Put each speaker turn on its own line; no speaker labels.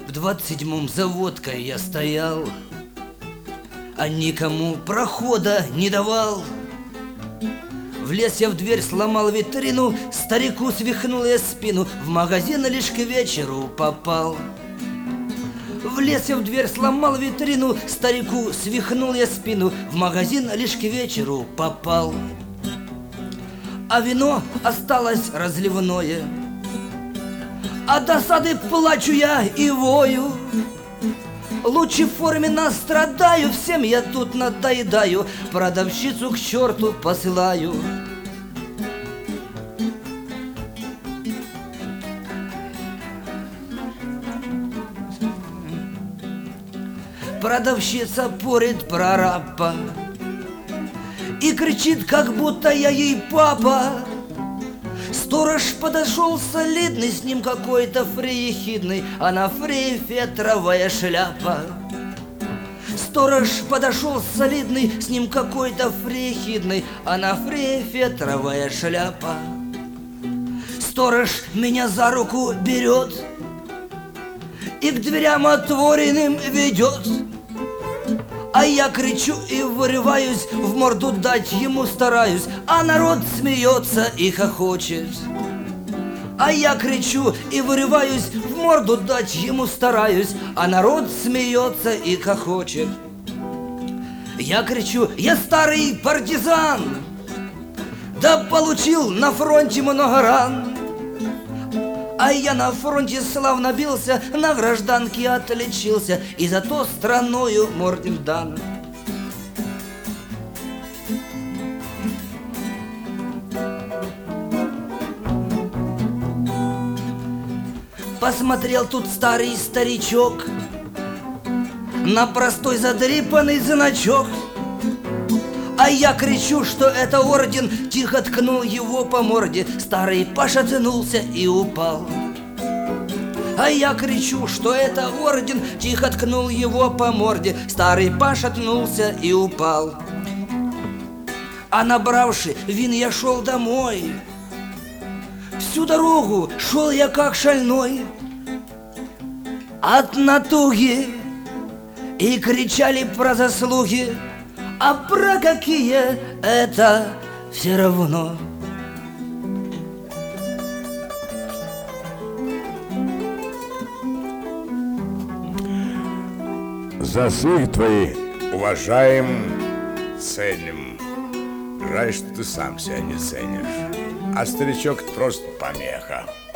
В 27-м за водкой я стоял, а никому прохода не давал. Влез я в дверь, сломал витрину, старику свихнул я спину, в магазин лишь к вечеру попал. Влез я в дверь, сломал витрину, старику свихнул я спину, в магазин лишь к вечеру попал. А вино осталось разливное, от досады плачу я и вою. Лучше в форме настрадаю, всем я тут надоедаю, продавщицу к черту посылаю. Продавщица порит про рапа и кричит, как будто я ей папа. Сторож подошел солидный, с ним какой-то фрей ехидный, а на фрее фетровая шляпа. Сторож подошел солидный, с ним какой-то фрей ехидный, а на фрее фетровая шляпа. Сторож меня за руку берет и к дверям отворенным ведет. А я кричу и вырываюсь, в морду дать ему стараюсь, а народ смеется и хохочет. А я кричу и вырываюсь, в морду дать ему стараюсь, а народ смеется и хохочет. Я кричу: я старый партизан, да получил на фронте много ран. А я на фронте славно бился, на гражданке отличился, и зато страною мордем дан. Посмотрел тут старый старичок на простой задрипанный значок. А я кричу, что это орден, тихо ткнул его по морде. Старый пошатнулся и упал. А я кричу, что это орден, тихо ткнул его по морде. Старый пошатнулся и упал. А набравши вин, я шел домой. Всю дорогу шел я как шальной от натуги, и кричали про заслуги, а про какие это все равно.
Заслуги твои уважаем, ценим. Жаль, что ты сам себя не ценишь, а старичок просто помеха.